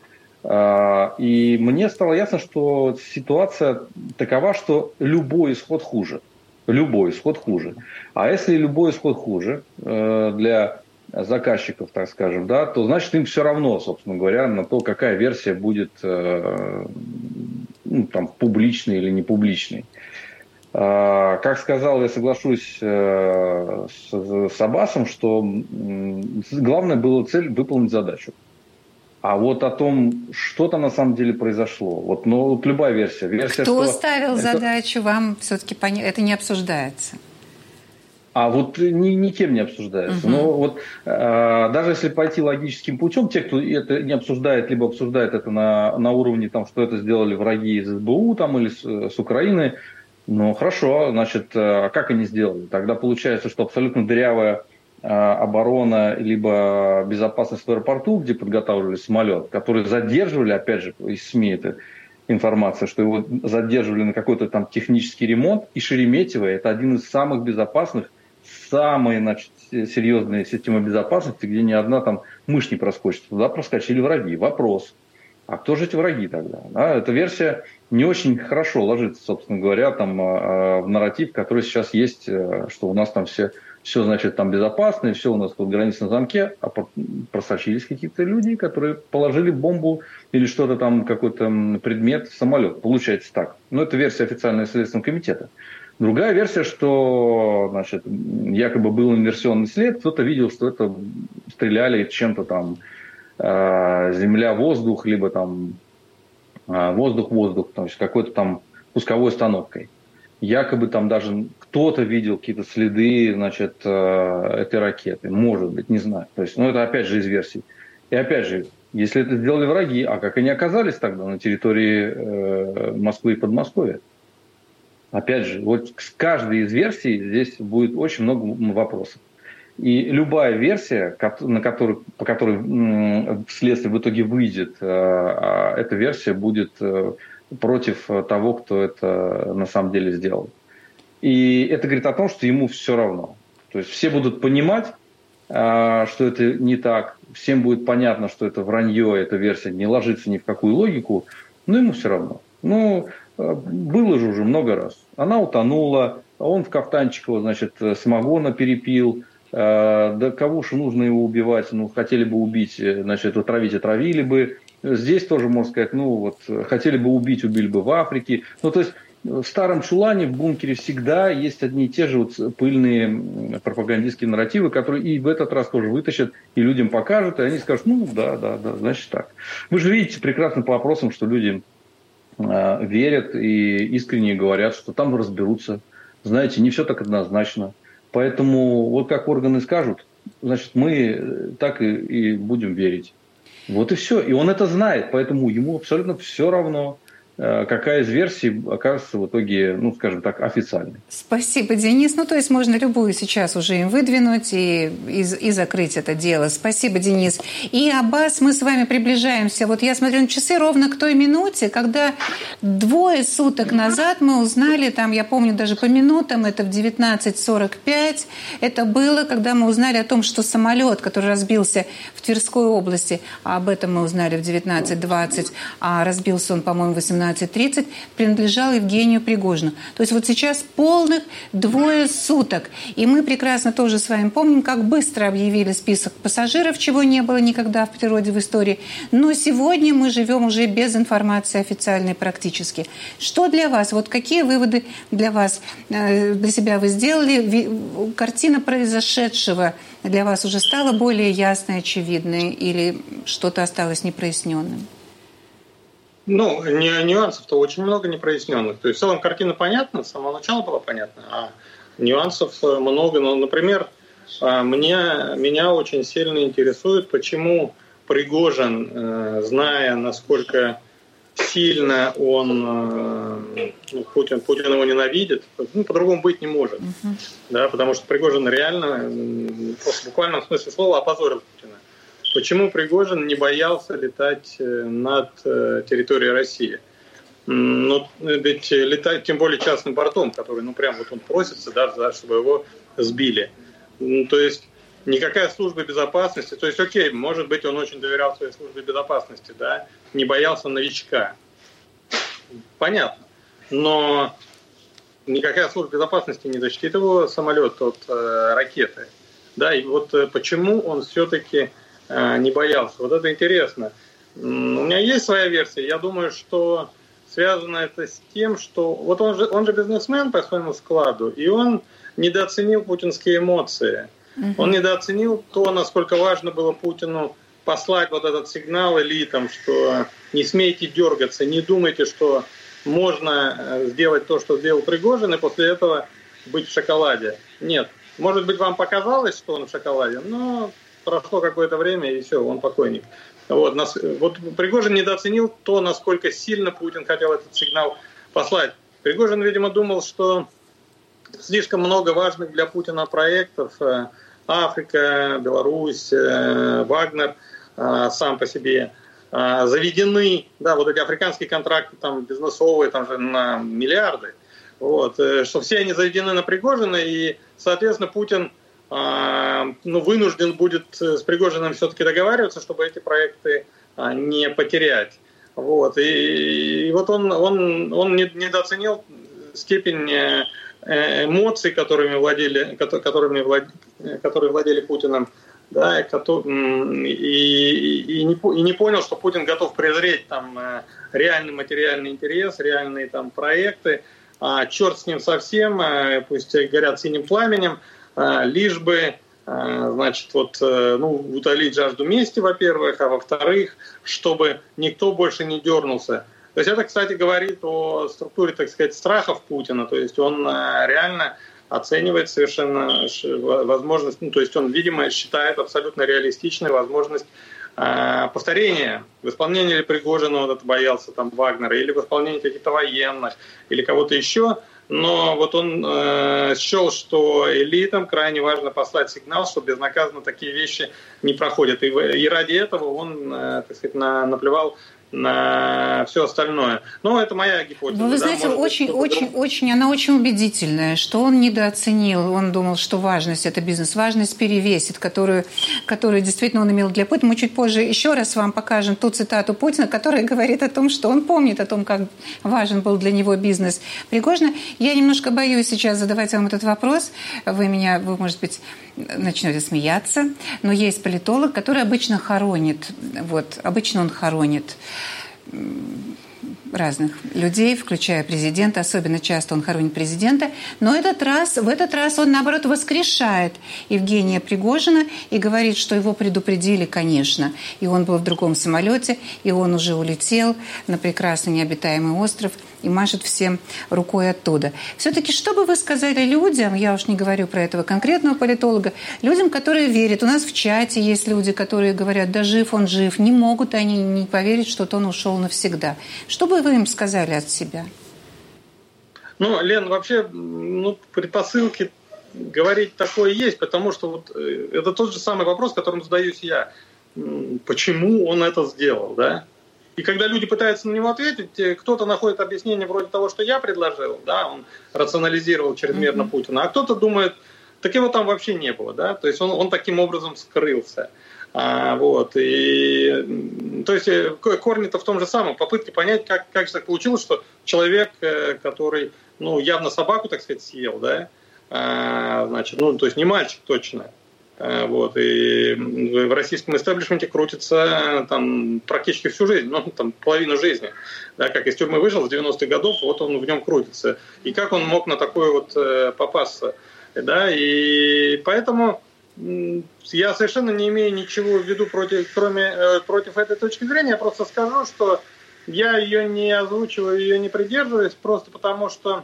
И мне стало ясно, что ситуация такова, что любой исход хуже. Любой исход хуже. А если любой исход хуже для заказчиков, так скажем, да, то значит им все равно, собственно говоря, на то, какая версия будет ну, там, публичной или не публичной. Как сказал, я соглашусь с, с Аббасом, что главное была цель выполнить задачу. А вот о том, что там на самом деле произошло, вот, ну, вот любая версия. версия Кто что ставил это... задачу, вам все-таки поня... это не обсуждается? А вот ни, никем не обсуждается. Uh-huh. Но вот э, даже если пойти логическим путем, те, кто это не обсуждает, либо обсуждает это на, на уровне, там, что это сделали враги из СБУ там, или с, с Украины, ну хорошо, значит, а как они сделали? Тогда получается, что абсолютно дырявая э, оборона, либо безопасность в аэропорту, где подготавливали самолет, который задерживали, опять же, из СМИ это информация, что его задерживали на какой-то там технический ремонт, и Шереметьево – это один из самых безопасных, самые, значит, серьезные системы безопасности, где ни одна там мышь не проскочит. Туда проскочили враги. Вопрос, а кто же эти враги тогда? Да, эта версия не очень хорошо ложится, собственно говоря, там, в нарратив, который сейчас есть, что у нас там все, все значит, там безопасно, и все у нас тут граница на замке, а просочились какие-то люди, которые положили бомбу или что-то там, какой-то предмет в самолет. Получается так. Но это версия официального Следственного комитета. Другая версия, что, значит, якобы был инверсионный след, кто-то видел, что это стреляли чем-то там э, земля-воздух, либо там э, воздух-воздух, то есть какой-то там пусковой установкой. Якобы там даже кто-то видел какие-то следы, значит, э, этой ракеты. Может быть, не знаю. То есть, ну, это опять же из версий. И опять же, если это сделали враги, а как они оказались тогда на территории э, Москвы и Подмосковья? Опять же, вот с каждой из версий здесь будет очень много вопросов. И любая версия, на которую, по которой следствие в итоге выйдет, эта версия будет против того, кто это на самом деле сделал. И это говорит о том, что ему все равно. То есть все будут понимать, что это не так, всем будет понятно, что это вранье, эта версия не ложится ни в какую логику, но ему все равно. Ну, было же уже много раз. Она утонула, он в Кафтанчиково, значит, самогона перепил. Да кого же нужно его убивать? Ну, хотели бы убить, значит, отравить, отравили бы. Здесь тоже, можно сказать, ну, вот, хотели бы убить, убили бы в Африке. Ну, то есть, в старом чулане, в бункере всегда есть одни и те же вот пыльные пропагандистские нарративы, которые и в этот раз тоже вытащат, и людям покажут, и они скажут, ну, да, да, да, значит так. Вы же видите прекрасно по опросам, что люди верят и искренне говорят, что там разберутся. Знаете, не все так однозначно. Поэтому вот как органы скажут, значит, мы так и, и будем верить. Вот и все. И он это знает, поэтому ему абсолютно все равно, какая из версий окажется в итоге, ну, скажем так, официальной. Спасибо, Денис. Ну, то есть можно любую сейчас уже им выдвинуть и, и, и закрыть это дело. Спасибо, Денис. И, Аббас, мы с вами приближаемся. Вот я смотрю на часы ровно к той минуте, когда двое суток назад мы узнали, там, я помню даже по минутам, это в девятнадцать сорок пять, это было, когда мы узнали о том, что самолет, который разбился в Тверской области, а об этом мы узнали в девятнадцать двадцать, а разбился он, по-моему, в восемнадцать тридцать, принадлежал Евгению Пригожину. То есть вот сейчас полных двое суток. И мы прекрасно тоже с вами помним, как быстро объявили список пассажиров, чего не было никогда в природе, в истории. Но сегодня мы живем уже без информации официальной практически. Что для вас? Вот какие выводы для вас, для себя вы сделали? Картина произошедшего для вас уже стала более ясной, очевидной или что-то осталось непроясненным? Ну, нюансов-то очень много непроясненных. То есть в целом картина понятна, с самого начала была понятна, а нюансов много. Ну, например, меня, меня очень сильно интересует, почему Пригожин, зная, насколько сильно он, ну, Путин, Путин его ненавидит, ну, по-другому быть не может. Uh-huh. Да, потому что Пригожин реально, просто в буквальном смысле слова, опозорил Путина. Почему Пригожин не боялся летать над территорией России? Ну, ведь летать, тем более частным бортом, который, ну, прям вот он просится, да, чтобы его сбили. Ну, то есть никакая служба безопасности, то есть, окей, может быть, он очень доверял своей службе безопасности, да, не боялся новичка. Понятно. Но никакая служба безопасности не защитит его самолет от э, ракеты. Да, и вот э, почему он все-таки не боялся. Вот это интересно. У меня есть своя версия. Я думаю, что связано это с тем, что вот он же, он же бизнесмен по своему складу, и он недооценил путинские эмоции. Uh-huh. Он недооценил то, насколько важно было Путину послать вот этот сигнал элитам, что не смейте дергаться, не думайте, что можно сделать то, что сделал Пригожин, и после этого быть в шоколаде. Нет. может быть, вам показалось, что он в шоколаде, но прошло какое-то время, и все, он покойник. Вот, нас, вот Пригожин недооценил то, насколько сильно Путин хотел этот сигнал послать. Пригожин, видимо, думал, что слишком много важных для Путина проектов, Африка, Беларусь, Вагнер сам по себе, заведены, да, вот эти африканские контракты там бизнесовые, там же на миллиарды, вот, что все они заведены на Пригожина, и, соответственно, Путин ну, вынужден будет с Пригожиным все-таки договариваться, чтобы эти проекты не потерять. Вот. И, и вот он, он, он недооценил степень эмоций, которыми владели, которыми владели, которые владели Путиным, да, и, и, и, не, и не понял, что Путин готов презреть там, реальный материальный интерес, реальные там, проекты, а черт с ним совсем, пусть горят синим пламенем, лишь бы, значит, вот, ну, утолить жажду мести, во-первых, а во-вторых, чтобы никто больше не дернулся. То есть это, кстати, говорит о структуре, так сказать, страхов Путина. То есть он реально оценивает совершенно возможность, ну, то есть он, видимо, считает абсолютно реалистичной возможность повторения в исполнении ли Пригожина, он это боялся, там, Вагнера, или в исполнении каких-то военных, или кого-то еще. Но вот он э, счел, что элитам крайне важно послать сигнал, что безнаказанно такие вещи не проходят. И, и ради этого он, э, так сказать, на, наплевал на все остальное. Но это моя гипотеза. Вы да? знаете, Может очень, быть, очень, очень, она очень убедительная, что он недооценил, он думал, что важность, это бизнес, важность перевесит, которую, которую действительно он имел для Путина. Мы чуть позже еще раз вам покажем ту цитату Путина, которая говорит о том, что он помнит о том, как важен был для него бизнес Пригожина. Я немножко боюсь сейчас задавать вам этот вопрос. Вы меня, вы, может быть, начнете смеяться, но есть политолог, который обычно хоронит, вот, обычно он хоронит разных людей, включая президента, особенно часто он хоронит президента, но этот раз, в этот раз он, наоборот, воскрешает Евгения Пригожина и говорит, что его предупредили, конечно, и он был в другом самолете, и он уже улетел на прекрасный необитаемый остров и машет всем рукой оттуда. Все-таки, что бы вы сказали людям, я уж не говорю про этого конкретного политолога, людям, которые верят, у нас в чате есть люди, которые говорят, да жив он, жив, не могут они не поверить, что он ушел навсегда. Что бы вы им сказали от себя? Ну, Лен, вообще, ну, предпосылки говорить такое есть, потому что вот это тот же самый вопрос, которым задаюсь я. Почему он это сделал, да? И когда люди пытаются на него ответить, кто-то находит объяснение вроде того, что я предложил, да, он рационализировал чрезмерно mm-hmm. Путина, а кто-то думает, так его там вообще не было, да, то есть он, он таким образом скрылся. А, вот, и, то есть корни-то в том же самом, попытки понять, как, как же так получилось, что человек, который, ну, явно собаку, так сказать, съел, да, а, значит, ну, то есть не мальчик точно, а, вот, и в российском истеблишменте крутится там практически всю жизнь, ну, там половину жизни, да, как из тюрьмы вышел с девяностых годов, вот он в нем крутится, и как он мог на такое вот попасться, да, и поэтому я совершенно не имею ничего в виду против, кроме, э, против этой точки зрения. Я просто скажу, что я ее не озвучиваю, ее не придерживаюсь, просто потому что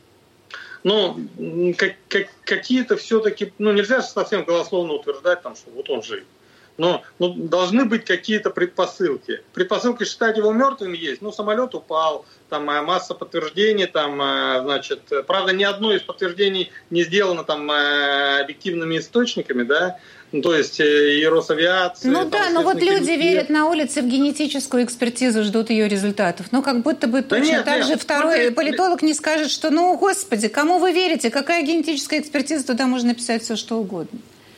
ну, как, как, какие-то все-таки... Ну, нельзя совсем голословно утверждать, там, что вот он жив. Но, но должны быть какие-то предпосылки. Предпосылки считать его мертвым есть. Ну, самолет упал, там масса подтверждений, там, значит, правда, ни одно из подтверждений не сделано там объективными источниками, да, ну, то есть и Росавиация. Ну да, но вот люди верят на улице в генетическую экспертизу, ждут ее результатов. Ну, как будто бы точно да нет, так нет, же второй смотри, политолог не скажет, что, ну, господи, кому вы верите, какая генетическая экспертиза, туда можно написать все, что угодно.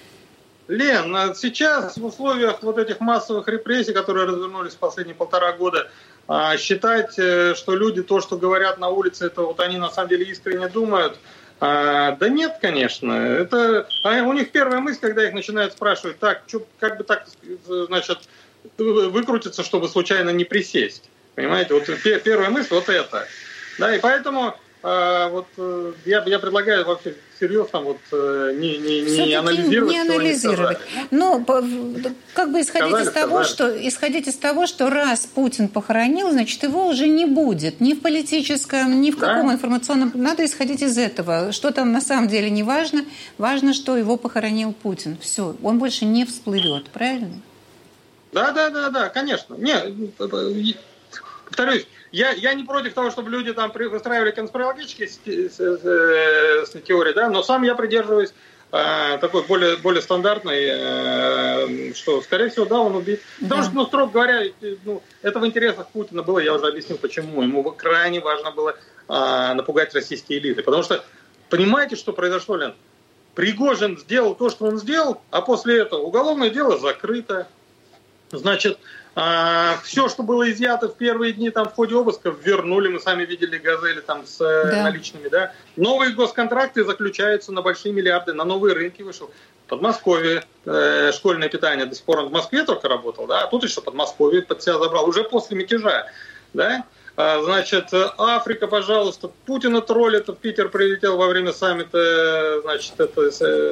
Лен, сейчас в условиях вот этих массовых репрессий, которые развернулись в последние полтора года, считать, что люди то, что говорят на улице, это вот они на самом деле искренне думают, да нет, конечно. Это у них первая мысль, когда их начинают спрашивать, так, что, как бы так, значит, выкрутиться, чтобы случайно не присесть. Понимаете, вот первая мысль вот это. Да, и поэтому а, вот, я, я предлагаю вообще серьезно вот, не, не, не анализировать. Не анализировать. Но как бы исходить сказали, из того, сказали. что исходить из того, что раз Путин похоронил, значит, его уже не будет. Ни в политическом, ни в да? каком информационном. Надо исходить из этого. Что там на самом деле не важно. Важно, что его похоронил Путин. Все. Он больше не всплывет. Правильно? Да, да, да, да, конечно. Не, повторюсь, я, я не против того, чтобы люди там выстраивали конспирологические теории, да, но сам я придерживаюсь э, такой более, более стандартной, э, что, скорее всего, да, он убит. Потому да. что, ну, строго говоря, ну, это в интересах Путина было, я уже объяснил, почему. Ему крайне важно было э, напугать российские элиты. Потому что, понимаете, что произошло, Лен? Пригожин сделал то, что он сделал, а после этого уголовное дело закрыто. Значит, э, все, что было изъято в первые дни там, в ходе обыска, вернули. Мы сами видели «Газели» там, с э, да. наличными. Да? Новые госконтракты заключаются на большие миллиарды. На новые рынки вышел. В Подмосковье э, школьное питание до сих пор он в Москве только работал. Да? А тут еще Подмосковье под себя забрал. Уже после мятежа. Да? А, значит, Африка, пожалуйста. Путина троллит. В Питер прилетел во время саммита. Значит, это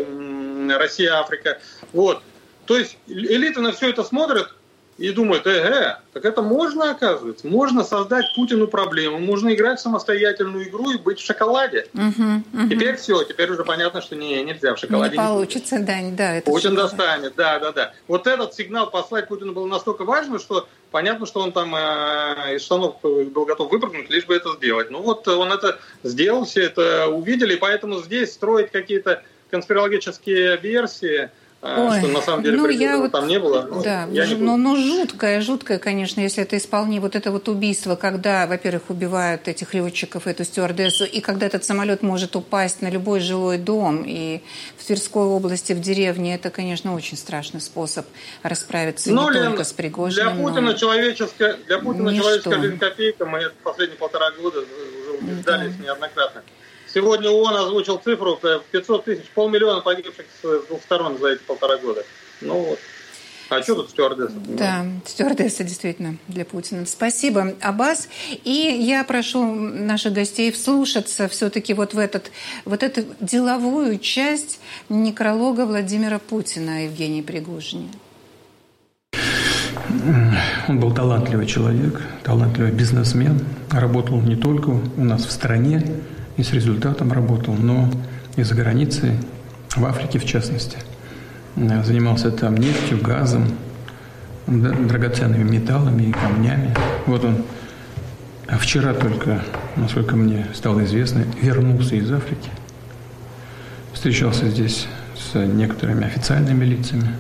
э, Россия-Африка. Вот. То есть элиты на все это смотрят и думают, эге, так это можно, оказывается. Можно создать Путину проблему, можно играть в самостоятельную игру и быть в шоколаде. Угу, угу. Теперь все, теперь уже понятно, что не, нельзя в шоколаде. Не получится, не да, да. Это Путин достанет, да, да, да. Вот этот сигнал послать Путину было настолько важно, что понятно, что он там э, из штанов был готов выпрыгнуть, лишь бы это сделать. Ну вот он это сделал, все это увидели, поэтому здесь строить какие-то конспирологические версии, Ой, что на самом деле ну, я вот, там не было. Ну, да, я не но, но жуткое, жуткое, конечно, если это исполнение, вот это вот убийство, когда, во-первых, убивают этих летчиков, эту стюардессу, и когда этот самолет может упасть на любой жилой дом, и в Тверской области, в деревне, это, конечно, очень страшный способ расправиться ну, не Лен, только с Пригожиным. Для Путина человеческая, для Путина ничто. человеческая жизнь копейка, мы это последние полтора года уже убеждались да. неоднократно. Сегодня ООН озвучил цифру пятьсот тысяч, полмиллиона погибших с двух сторон за эти полтора года. Ну вот. А что тут стюардесса? Да, стюардесса действительно для Путина. Спасибо, Аббас. И я прошу наших гостей вслушаться все-таки вот в этот, вот эту деловую часть некролога Владимира Путина о Евгении Пригожине. Он был талантливый человек, талантливый бизнесмен. Работал не только у нас в стране, и с результатом работал, но и за границей, в Африке в частности. Занимался там нефтью, газом, драгоценными металлами и камнями. Вот он вчера только, насколько мне стало известно, вернулся из Африки. Встречался здесь с некоторыми официальными лицами.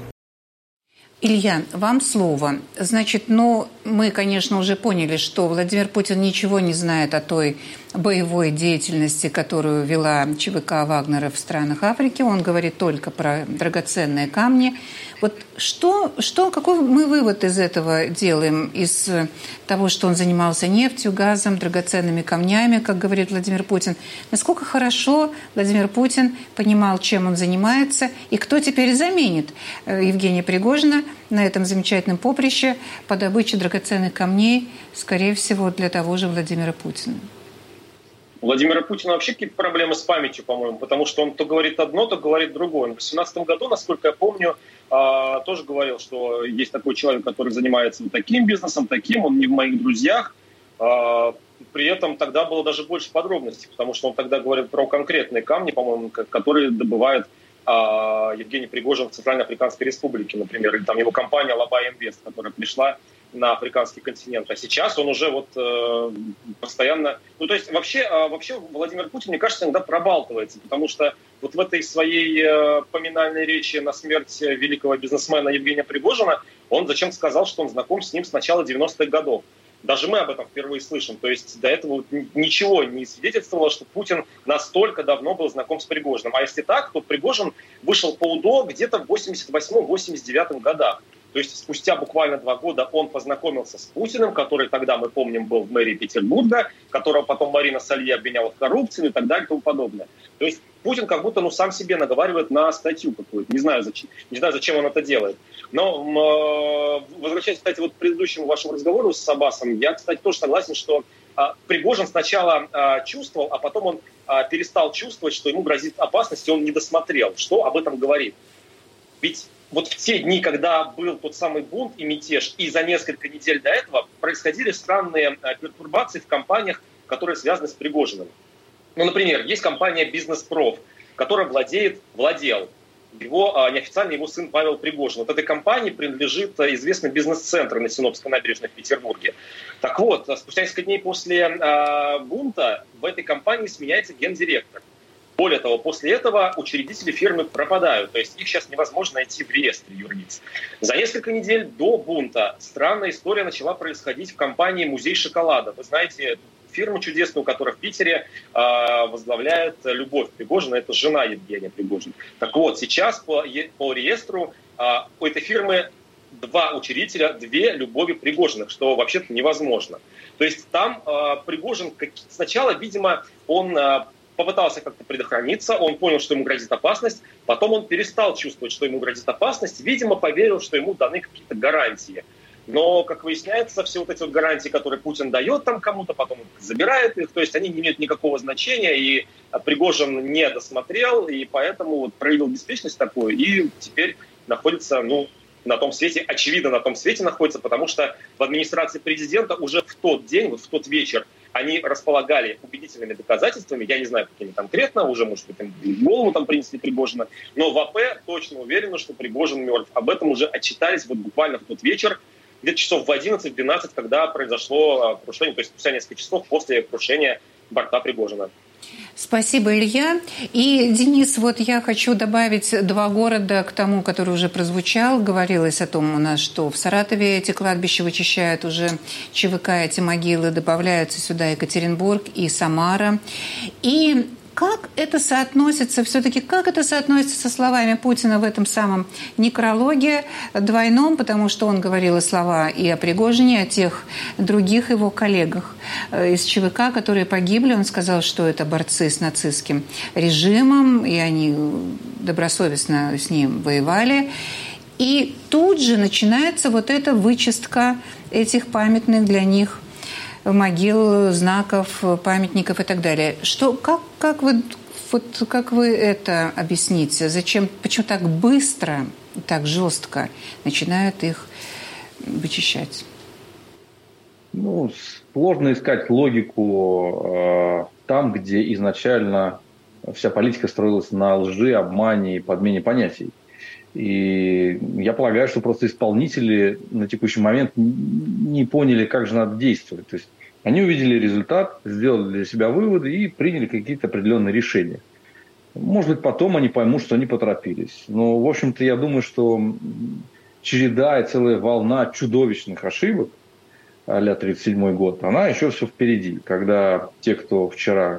Илья, вам слово. Значит, ну, мы, конечно, уже поняли, что Владимир Путин ничего не знает о той боевой деятельности, которую вела ЧВК Вагнера в странах Африки. Он говорит только про драгоценные камни. Вот что, что, какой мы вывод из этого делаем? Из того, что он занимался нефтью, газом, драгоценными камнями, как говорит Владимир Путин. Насколько хорошо Владимир Путин понимал, чем он занимается, и кто теперь заменит Евгения Пригожина на этом замечательном поприще по добыче драгоценных камней, скорее всего, для того же Владимира Путина? У Владимира Путина вообще какие-то проблемы с памятью, по-моему, потому что он то говорит одно, то говорит другое. В две тысячи восемнадцатом году, насколько я помню, тоже говорил, что есть такой человек, который занимается вот таким бизнесом, таким, он не в моих друзьях. При этом тогда было даже больше подробностей, потому что он тогда говорил про конкретные камни, по-моему, которые добывает Евгений Пригожин в Центральноафриканской Республике, например, или там его компания Лабай Инвест, которая пришла на африканский континент. А сейчас он уже вот э, постоянно... Ну, то есть вообще, э, вообще Владимир Путин, мне кажется, иногда пробалтывается, потому что вот в этой своей э, поминальной речи на смерть великого бизнесмена Евгения Пригожина он зачем-то сказал, что он знаком с ним с начала девяностых годов. Даже мы об этом впервые слышим. То есть до этого вот ничего не свидетельствовало, что Путин настолько давно был знаком с Пригожиным. А если так, то Пригожин вышел по УДО где-то в восемьдесят восьмом — восемьдесят девятом годах. То есть спустя буквально два года он познакомился с Путиным, который тогда, мы помним, был в мэрии Петербурга, которого потом Марина Салье обвиняла в коррупции и так далее и тому подобное. То есть Путин как будто ну, сам себе наговаривает на статью какую-то. Не знаю, зачем, не знаю, зачем он это делает. Но, возвращаясь, кстати, вот к предыдущему вашему разговору с Аббасом, я, кстати, тоже согласен, что Пригожин сначала чувствовал, а потом он перестал чувствовать, что ему грозит опасность, и он не досмотрел. Что об этом говорит? Ведь вот в те дни, когда был тот самый бунт и мятеж, и за несколько недель до этого происходили странные пертурбации в компаниях, которые связаны с Пригожиным. Ну, например, есть компания «Бизнес-проф», которая владеет, владел, его, неофициально его сын Павел Пригожин. Вот этой компании принадлежит известный бизнес-центр на Синопской набережной в Петербурге. Так вот, спустя несколько дней после э, бунта в этой компании сменяется гендиректор. Более того, после этого учредители фирмы пропадают, то есть их сейчас невозможно найти в реестре юрлиц. За несколько недель до бунта странная история начала происходить в компании «Музей шоколада». Вы знаете, фирму чудесную, которая в Питере э, возглавляет Любовь Пригожина, это жена Евгения Пригожина. Так вот, сейчас по, по реестру э, у этой фирмы два учредителя, две Любови Пригожиных, что вообще-то невозможно. То есть там э, Пригожин как, сначала, видимо, он... Э, попытался как-то предохраниться, он понял, что ему грозит опасность, потом он перестал чувствовать, что ему грозит опасность, видимо, поверил, что ему даны какие-то гарантии. Но, как выясняется, все вот эти вот гарантии, которые Путин дает там кому-то, потом он забирает их, то есть они не имеют никакого значения, и Пригожин не досмотрел, и поэтому вот проявил беспечность такую, и теперь находится, ну, на том свете, очевидно, на том свете находится, потому что в администрации президента уже в тот день, вот в тот вечер, они располагали убедительными доказательствами, я не знаю, какими конкретно, уже, может быть, в голову там принесли Пригожина, но в АП точно уверены, что Пригожин мертв. Об этом уже отчитались вот буквально в тот вечер, где-то часов в одиннадцать-двенадцать, когда произошло крушение, то есть спустя несколько часов после крушения борта Пригожина. Спасибо, Илья. И, Денис, вот я хочу добавить два города к тому, который уже прозвучал. Говорилось о том у нас, что в Саратове эти кладбища вычищают уже ЧВК, эти могилы, добавляются сюда Екатеринбург и Самара. И как это соотносится, все-таки как это соотносится со словами Путина в этом самом некрологе двойном, потому что он говорил и слова и о Пригожине, и о тех других его коллегах из ЧВК, которые погибли. Он сказал, что это борцы с нацистским режимом, и они добросовестно с ним воевали. И тут же начинается вот эта вычистка этих памятных для них могил, знаков, памятников и так далее. Что, как, как, вы, вот, как вы это объясните? Зачем, почему так быстро, так жестко начинают их вычищать? Ну, сложно искать логику э, там, где изначально вся политика строилась на лжи, обмане и подмене понятий. И я полагаю, что просто исполнители на текущий момент не поняли, как же надо действовать. То есть они увидели результат, сделали для себя выводы и приняли какие-то определенные решения. Может быть, потом они поймут, что они поторопились. Но, в общем-то, я думаю, что череда и целая волна чудовищных ошибок а-ля тридцать седьмой год, она еще все впереди. Когда те, кто вчера,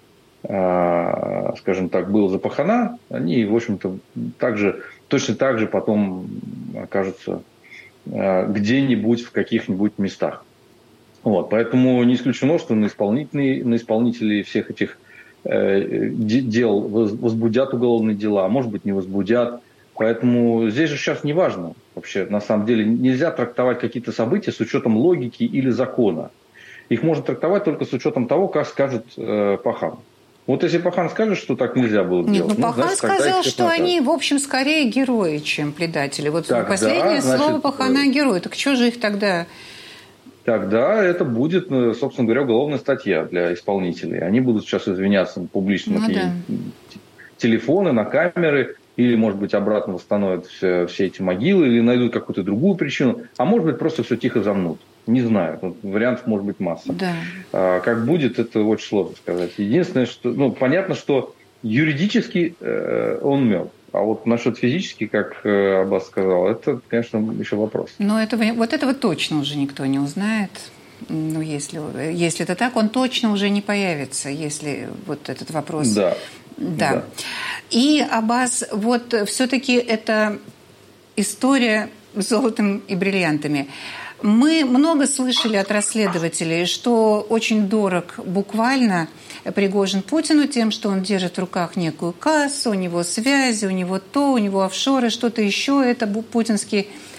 скажем так, был за пахана, они, в общем-то, также... точно так же потом окажутся где-нибудь в каких-нибудь местах. Вот. Поэтому не исключено, что на исполнителей, на исполнителей всех этих э, дел возбудят уголовные дела, а может быть не возбудят. Поэтому здесь же сейчас не важно вообще, на самом деле, нельзя трактовать какие-то события с учетом логики или закона. Их можно трактовать только с учетом того, как скажет э, Пахан. Вот если Пахан скажет, что так нельзя было Нет, делать... ну, Пахан значит, сказал, что накажут. они, в общем, скорее герои, чем предатели. Вот тогда, последнее значит, слово Пахана – герой. Так что же их тогда... Тогда это будет, собственно говоря, уголовная статья для исполнителей. Они будут сейчас извиняться публично на ну, да. телефоны, на камеры, или, может быть, обратно восстановят все, все эти могилы, или найдут какую-то другую причину, а может быть, просто все тихо замнут. Не знаю, тут вариантов может быть масса. Да. А, как будет, это очень сложно сказать. Единственное, что, ну, понятно, что юридически э, он мертв. А вот насчет физически, как э, Аббас сказал, это, конечно, еще вопрос. Но этого, вот этого точно уже никто не узнает. Ну, если, если это так, он точно уже не появится, если вот этот вопрос... Да. Да. да. И, Аббас, вот все-таки это история с золотом и бриллиантами. Мы много слышали от расследователей, что очень дорог буквально Пригожин Путину тем, что он держит в руках некую кассу, у него связи, у него то, у него офшоры, что-то еще. Это путинский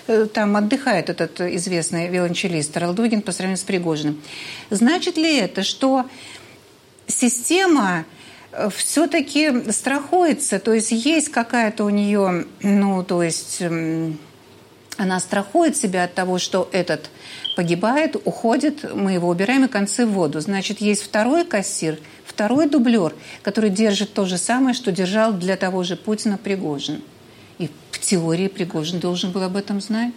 там отдыхает этот известный виолончелист Ралдугин по сравнению с Пригожиным. Значит ли это, что система все-таки страхуется, то есть есть какая-то у нее, ну, то есть она страхует себя от того, что этот погибает, уходит, мы его убираем и концы в воду. Значит, есть второй кассир, второй дублер, который держит то же самое, что держал для того же Путина Пригожин. И в теории Пригожин должен был об этом знать.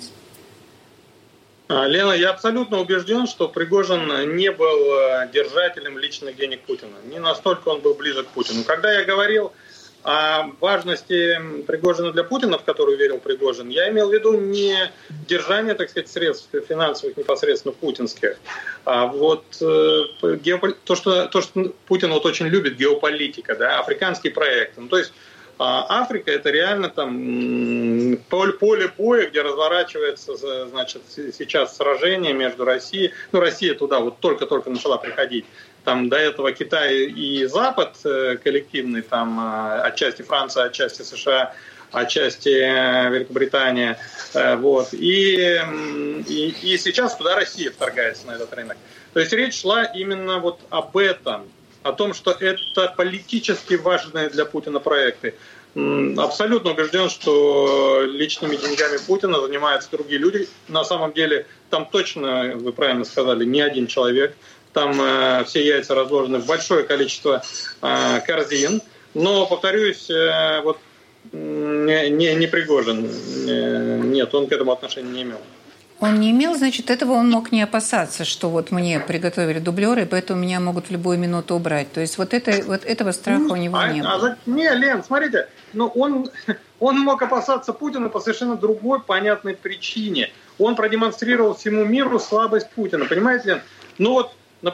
Лена, я абсолютно убежден, что Пригожин не был держателем личных денег Путина. Не настолько он был ближе к Путину. Когда я говорил о важности Пригожина для Путина, в которую верил Пригожин, я имел в виду не держание, так сказать, средств финансовых непосредственно путинских, а вот э, геопол... то, что, то, что Путин вот очень любит, геополитика, да, африканские проекты. Ну, то есть Африка — это реально там поле боя, где разворачивается, значит, сейчас сражение между Россией. Ну, Россия туда вот только-только начала приходить. Там до этого Китай и Запад коллективный, там отчасти Франция, отчасти США, отчасти Великобритания. Вот. И, и, и сейчас туда Россия вторгается на этот рынок. То есть речь шла именно вот об этом. О том, что это политически важные для Путина проекты. Абсолютно убежден, что личными деньгами Путина занимаются другие люди. На самом деле, там точно, вы правильно сказали, не один человек. Там э, все яйца разложены в большое количество э, корзин. Но, повторюсь, э, вот не, не, не Пригожин. Э, нет, он к этому отношения не имел. Он не имел, значит, этого он мог не опасаться, что вот мне приготовили дублеры, поэтому меня могут в любую минуту убрать. То есть вот, это, вот этого страха у него а, не было. А, не, Лен, смотрите, ну он, он мог опасаться Путина по совершенно другой понятной причине. Он продемонстрировал всему миру слабость Путина. Понимаете, Лен? Ну вот,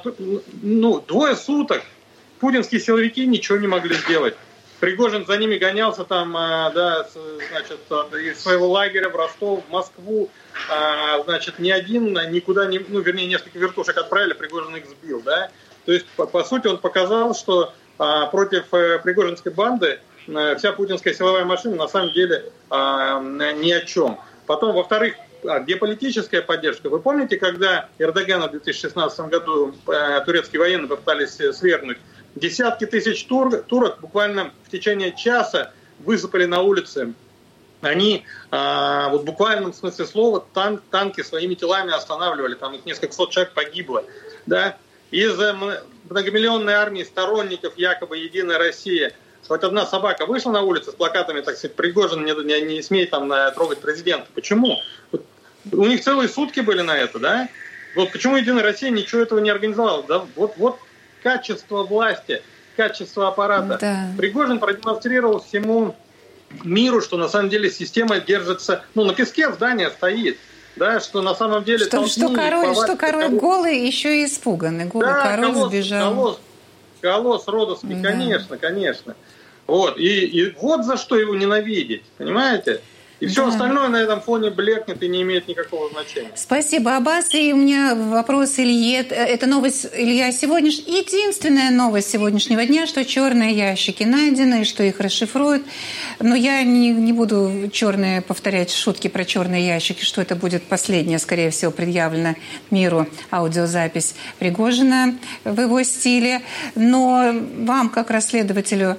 ну, двое суток путинские силовики ничего не могли сделать. Пригожин за ними гонялся там, да, значит, из своего лагеря в Ростов, в Москву. Значит, ни один никуда не, ну, вернее, несколько вертушек отправили, Пригожин их сбил, да. То есть, по, по сути, он показал, что а, против а, пригожинской банды а, вся путинская силовая машина на самом деле а, ни о чем. Потом, во-вторых, а, геополитическая поддержка. Вы помните, когда Эрдогана в две тысячи шестнадцатом году а, турецкие военные попытались свергнуть, десятки тысяч тур, турок буквально в течение часа высыпали на улицы. Они а, вот в буквальном смысле слова танк, танки своими телами останавливали. Там их несколько сот человек погибло. Да? Из многомиллионной армии сторонников якобы «Единой России» хоть одна собака вышла на улицу с плакатами, так сказать, Пригожин, не, не, не смей там трогать президента. Почему? Вот, у них целые сутки были на это. Да? Вот почему «Единая Россия» ничего этого не организовала? Да? Вот, вот качество власти, качество аппарата. Да. Пригожин продемонстрировал всему миру, что на самом деле система держится, ну, на песке здание стоит, да, что на самом деле... Что, что король, что король голый, еще и испуганный. Голый да, король колосс, сбежал. Колосс, колосс Родовский, да. конечно, конечно. Вот, и, и вот за что его ненавидеть, понимаете? И все да. остальное на этом фоне блекнет и не имеет никакого значения. Спасибо, Аббас. И у меня вопрос Илье. Это новость, Илья, сегодняш... единственная новость сегодняшнего дня, что черные ящики найдены, что их расшифруют. Но я не, не буду черные повторять шутки про черные ящики, что это будет последняя, скорее всего, предъявлена миру аудиозапись Пригожина в его стиле. Но вам, как расследователю,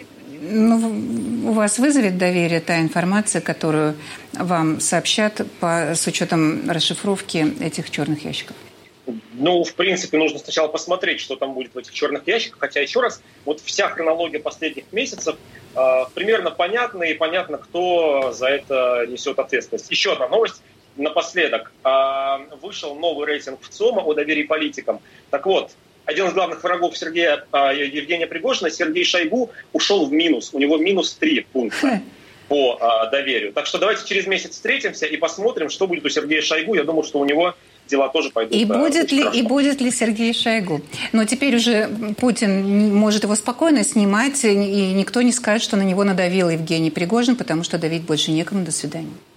ну, у вас вызовет доверие та информация, которую вам сообщат по, с учетом расшифровки этих черных ящиков? Ну, в принципе, нужно сначала посмотреть, что там будет в этих черных ящиках. Хотя, еще раз, вот вся хронология последних месяцев э, примерно понятна, и понятно, кто за это несет ответственность. Еще одна новость напоследок. Э, вышел новый рейтинг ВЦИОМа о доверии политикам. Так вот, один из главных врагов Сергея Евгения Пригожина, Сергей Шойгу, ушел в минус. У него минус три пункта по а, доверию. Так что давайте через месяц встретимся и посмотрим, что будет у Сергея Шойгу. Я думаю, что у него дела тоже пойдут. И будет ли, и будет ли Сергей Шойгу? Но теперь уже Путин может его спокойно снимать, и никто не скажет, что на него надавил Евгений Пригожин, потому что давить больше некому. До свидания.